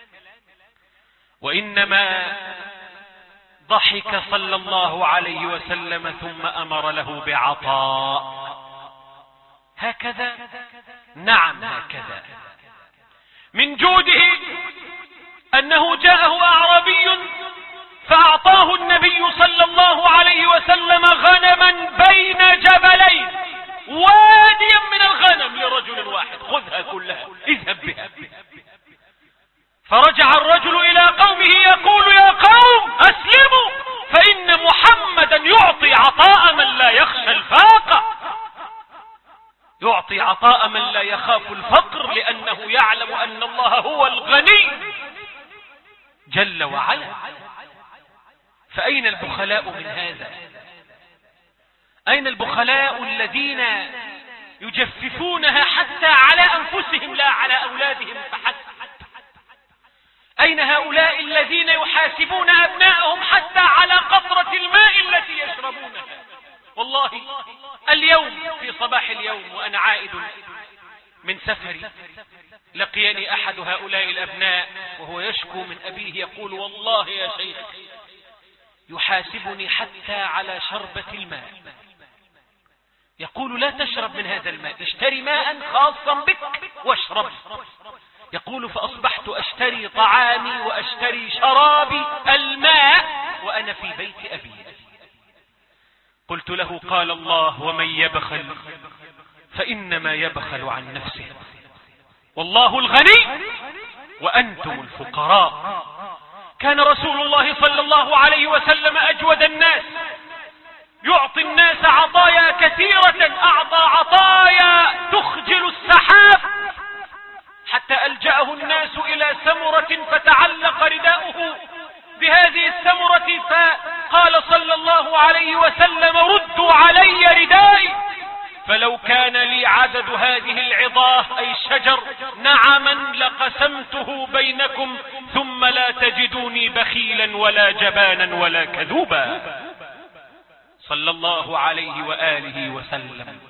وإنما ضحك صلى الله عليه وسلم ثم أمر له بعطاء. هكذا، نعم هكذا. من جوده أنه جاءه أعرابي فأعطاه النبي صلى الله عليه وسلم غنما بين جبلين، واديا من الغنم لرجل واحد: خذها كلها، اذهب بها. فرجع الرجل إلى قومه يقول: يا قوم أسلموا، فإن محمدا يعطي عطاء من لا يخشى الفاقة، يعطي عطاء من لا يخاف الفقر، لأنه يعلم أن الله هو الغني جل وعلا. فأين البخلاء من هذا؟ أين البخلاء الذين يجففونها حتى على أنفسهم لا على أولادهم فحسب؟ أين هؤلاء الذين يحاسبون أبنائهم حتى على قطرة الماء التي يشربونها؟ والله اليوم في صباح اليوم وأنا عائد من سفري، لقيني أحد هؤلاء الأبناء وهو يشكو من أبيه، يقول: والله يا شيخ، يحاسبني حتى على شربة الماء. يقول: لا تشرب من هذا الماء، اشتري ماء خاصا بك واشرب. يقول: فأصبحت أشتري طعامي وأشتري شرابي الماء وأنا في بيت أبي. قلت له: قال الله: ومن يبخل فإنما يبخل عن نفسه، والله الغني وأنتم الفقراء. كان رسول الله صلى الله عليه وسلم أجود الناس، يعطي الناس عطايا كثيرة، أعطى عطايا تخجل السحاب، حتى ألجأه الناس إلى سمرة فتعلق رداؤه بهذه السمرة، فقال صلى الله عليه وسلم: ردوا علي ردائي، فلو كان لي عدد هذه العظاه أي الشجر نعما لقسمته بينكم، ثم لا تجدوني بخيلا ولا جبانا ولا كذوبا. صلى الله عليه وآله وسلم.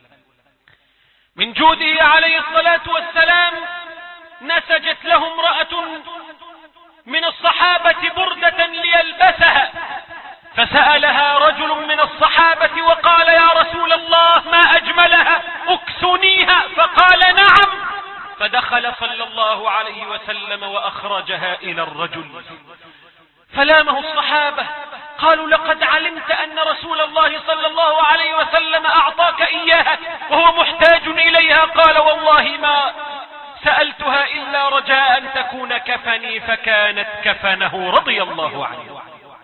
من جوده عليه الصلاة والسلام نسجت له امرأة من الصحابة بردة ليلبسها، فسألها رجل من الصحابة وقال: يا رسول الله ما أجملها، اكسنيها. فقال: نعم. فدخل صلى الله عليه وسلم وأخرجها إلى الرجل، فلامه الصحابة قالوا: لقد علمت أن رسول الله صلى الله عليه وسلم أعطاك إياها وهو محتاج إليها. قال: والله ما سألتها إلا رجاء أن تكون كفني، فكانت كفنه رضي الله عنه.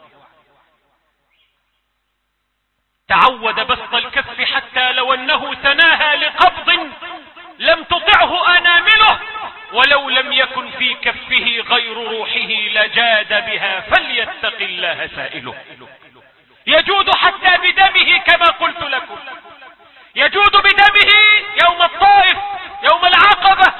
تعود بسط الكف حتى لو أنه ثناها لقبض لم تطعه أنامله، ولو لم يكن في كفه غير روحه لجاد بها، فليتق الله سائله. يجود حتى بدمه كما قلت لكم، يجود بدمه يوم الطائف، يوم العقبة،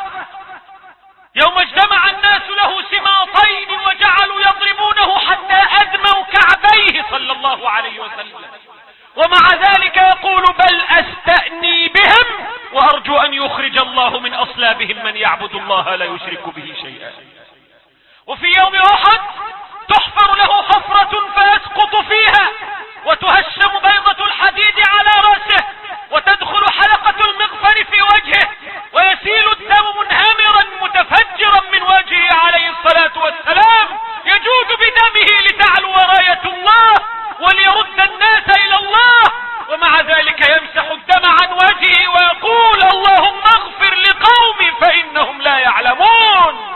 يوم اجتمع الناس له سماطين وجعلوا يضربونه حتى أدموا كعبيه صلى الله عليه وسلم، ومع ذلك يقول: بل أستأني بهم وأرجو أن يخرج الله من أصلابهم من يعبد الله لا يشرك به شيئا. وفي يوم أحد تحفر له حفرة فيسقط فيها وتهشم بيضة الحديد على رأسه وتدخل حلقة المغفر في وجهه ويسيل الدم منهمرا متفجرا من وجهه عليه الصلاة والسلام، يجود بدمه لتعلو راية الله وليرد الناس إلى الله، ومع ذلك يمسح الدم عن وجهه ويقول: اللهم اغفر لقومي فإنهم لا يعلمون.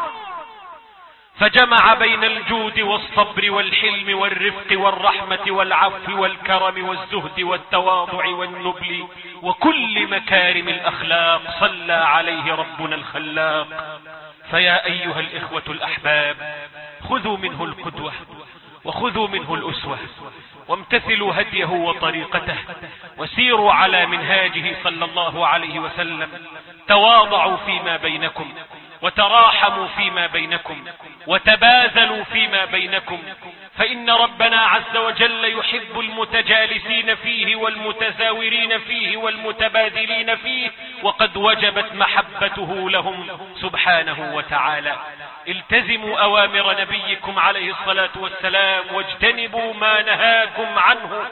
فجمع بين الجود والصبر والحلم والرفق والرحمة والعفو والكرم والزهد والتواضع والنبل وكل مكارم الأخلاق، صلى عليه ربنا الخلاق. فيا أيها الإخوة الأحباب، خذوا منه القدوة وخذوا منه الأسوة، وامتثلوا هديه وطريقته، وسيروا على منهاجه صلى الله عليه وسلم. تواضعوا فيما بينكم، وتراحموا فيما بينكم، وتباذلوا فيما بينكم، فإن ربنا عز وجل يحب المتجالسين فيه والمتزاورين فيه والمتبادلين فيه، وقد وجبت محبته لهم سبحانه وتعالى. التزموا أوامر نبيكم عليه الصلاة والسلام واجتنبوا ما نهاكم عنه.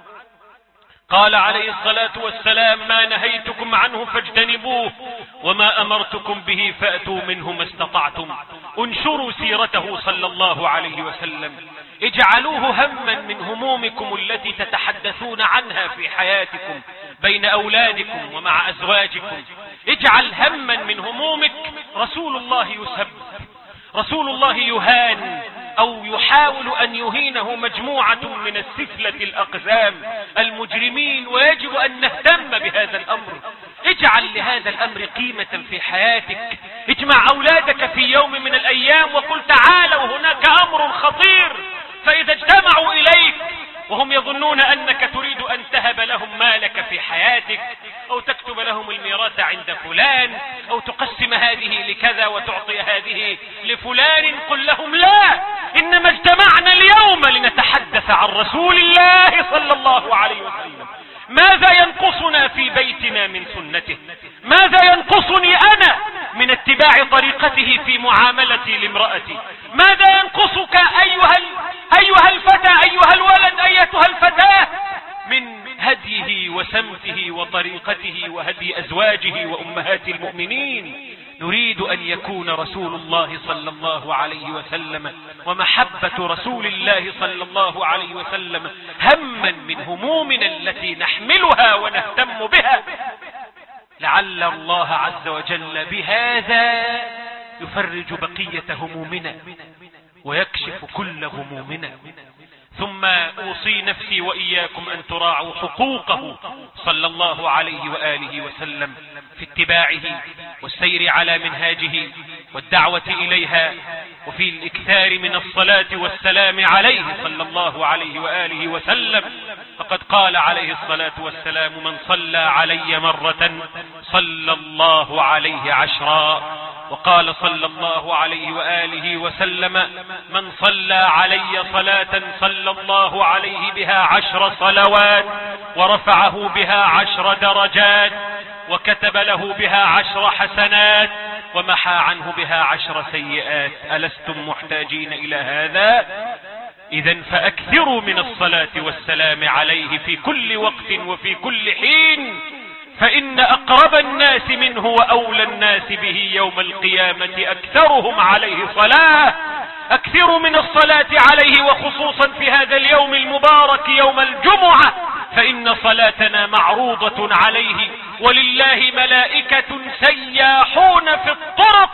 قال عليه الصلاة والسلام: ما نهيتكم عنه فاجتنبوه، وما أمرتكم به فأتوا منه ما استطعتم. انشروا سيرته صلى الله عليه وسلم، اجعلوه هما من همومكم التي تتحدثون عنها في حياتكم بين أولادكم ومع أزواجكم. اجعل هما من همومك رسول الله يسب، رسول الله يهان، أو يحاول أن يهينه مجموعة من السفلة الأقزام المجرمين، ويجب أن نهتم بهذا الأمر. اجعل لهذا الأمر قيمة في حياتك. اجمع أولادك في يوم من الأيام وقل: تعالوا هناك أمر خطير. فإذا اجتمعوا إليك وهم يظنون أنك تريد أن تهب لهم مالك في حياتك، أو تكتب لهم الميراث عند فلان، أو تقسم هذه لكذا وتعطي هذه لفلان، قل لهم: لا، إنما اجتمعنا اليوم لنتحدث عن رسول الله صلى الله عليه وسلم. ماذا ينقصنا في بيتنا من سنته؟ ماذا ينقصني أنا من اتباع طريقته في معاملتي لامرأتي؟ ماذا ينقصك أيها الفتى، أيها الولد، أيتها الفتاة، من هديه وسمته وطريقته وهدي أزواجه وأمهات المؤمنين؟ نريد أن يكون رسول الله صلى الله عليه وسلم ومحبة رسول الله صلى الله عليه وسلم هما من همومنا التي نحملها ونهتم بها، لعل الله عز وجل بهذا يفرج بقية همومنا ويكشف كل غمومنا. ثم أوصي نفسي وإياكم أن تراعوا حقوقه صلى الله عليه وآله وسلم في اتباعه والسير على منهاجه والدعوة إليها، وفي الإكثار من الصلاة والسلام عليه صلى الله عليه وآله وسلم. فقد قال عليه الصلاة والسلام: من صلى علي مرة صلى الله عليه 10، وقال صلى الله عليه وآله وسلم: من صلى علي صلاة صلى الله عليه بها 10 صلوات ورفعه بها 10 درجات وكتب له بها 10 حسنات ومحى عنه بها 10 سيئات. ألستم محتاجين إلى هذا؟ إذن فأكثروا من الصلاة والسلام عليه في كل وقت وفي كل حين، فإن أقرب الناس منه وأولى الناس به يوم القيامة أكثرهم عليه صلاة. أكثروا من الصلاة عليه، وخصوصا في هذا اليوم المبارك يوم الجمعة، فإن صلاتنا معروضة عليه، ولله ملائكة سياحون في الطرق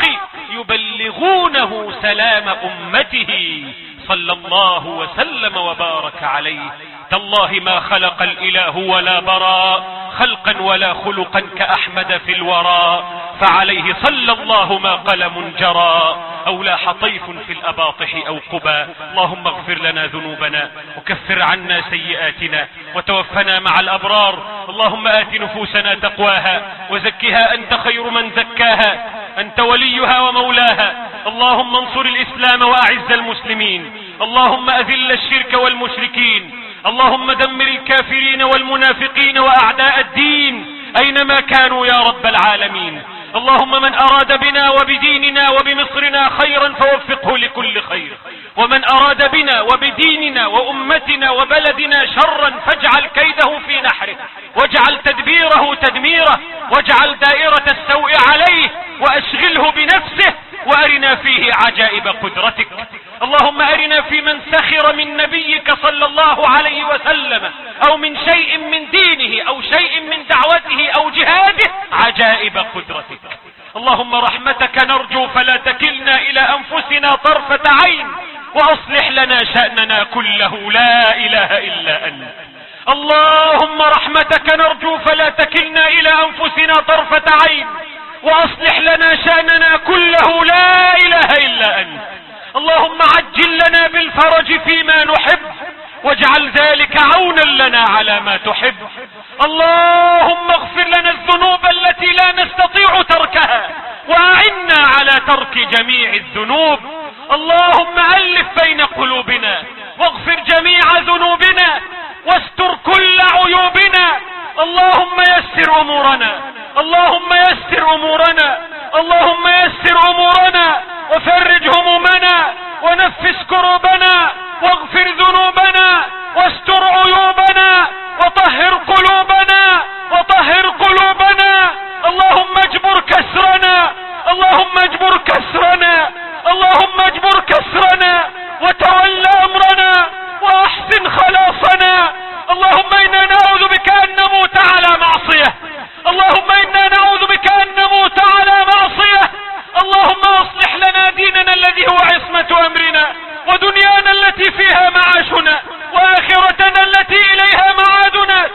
يبلغونه سلام أمته صلى الله وسلم وبارك عليه. تالله ما خلق الإله ولا براء خلقا ولا خلقا كأحمد في الوراء، فعليه صلى الله ما قلم جرى أو لاح طيف في الأباطح أو قبا. اللهم اغفر لنا ذنوبنا وكفر عنا سيئاتنا وتوفنا مع الأبرار. اللهم آت نفوسنا تقواها وزكها أنت خير من زكاها، أنت وليها ومولاها. اللهم انصر الإسلام وأعز المسلمين، اللهم أذل الشرك والمشركين، اللهم دمر الكافرين والمنافقين وأعداء الدين أينما كانوا يا رب العالمين. اللهم من أراد بنا وبديننا وبمصرنا خيرا فوفقه لكل خير، ومن أراد بنا وبديننا وأمتنا وبلدنا شرا فاجعل كيده في نحره، واجعل تدبيره تدميره، واجعل دائرة السوء عليه وأشغله بنفسه، وأرنا فيه عجائب قدرتك. اللهم أرنا في من سخر من نبيك صلى الله عليه وسلم أو من شيء من دينه أو شيء من دعوته أو جهاده عجائب قدرتك. اللهم رحمتك نرجو فلا تكلنا إلى أنفسنا طرفة عين، وأصلح لنا شأننا كله لا إله إلا أنت. اللهم رحمتك نرجو فلا تكلنا إلى أنفسنا طرفة عين، وأصلح لنا شأننا كله لا إله إلا أنت. اللهم عجل لنا بالفرج فيما نحب، واجعل ذلك عونا لنا على ما تحب. اللهم اغفر لنا الذنوب التي لا نستطيع تركها، وأعنا على ترك جميع الذنوب. اللهم ألف بين قلوبنا، واغفر جميع ذنوبنا، واستر كل عيوبنا. اللهم يسر أمورنا، اللهم يسر أمورنا، اللهم يسر أمورنا، وفرج همومنا، ونفس كروبنا، واغفر ذنوبنا، واستر عيوبنا، وطهر قلوبنا، وطهر قلوبنا. اللهم اجبر كسرنا، اللهم اجبر كسرنا، اللهم اجبر كسرنا، وتول أمرنا، وأحسن خلاصنا. اللهم إنا نعوذ بك أن نموت على معصية، اللهم إنا نعوذ بك أن نموت على معصية. اللهم اصلح لنا ديننا الذي هو عصمة أمرنا، ودنيانا التي فيها معاشنا، وآخرتنا التي إليها معادنا.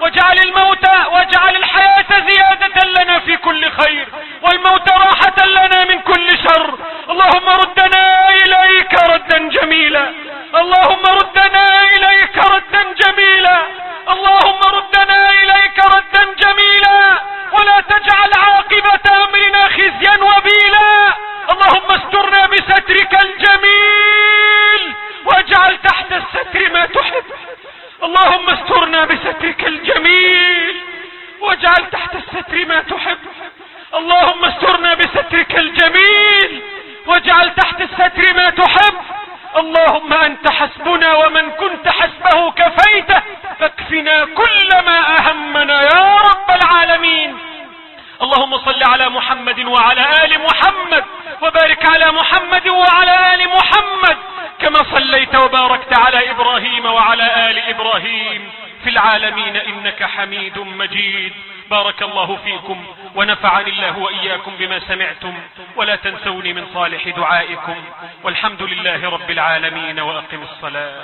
واجعل الحياة زيادة لنا في كل خير، والموت راحة لنا من كل شر. اللهم ردنا إليك ردا جميلا، اللهم ردنا إليك ردا جميلا، اللهم ردنا إليك ردا جميلا، ولا تجعل عاقبة أمرنا خزيا وبيلا. اللهم استرنا بسترك الجميل، واجعل تحت الستر ما تحب. اللهم استرنا بسترك الجميل، واجعل تحت الستر ما تحب. اللهم استرنا بسترك الجميل، واجعل تحت الستر ما تحب. اللهم أنت حسبنا، ومن كنت حسبه كفيته، فاكفنا كل ما أهمنا يا رب العالمين. اللهم صل على محمد وعلى آل محمد، وبارك على محمد وعلى آل محمد، كما صليت وباركت على إبراهيم وعلى آل إبراهيم في العالمين إنك حميد مجيد. بارك الله فيكم، ونفعني الله وإياكم بما سمعتم، ولا تنسوني من صالح دعائكم، والحمد لله رب العالمين، وأقم الصلاة.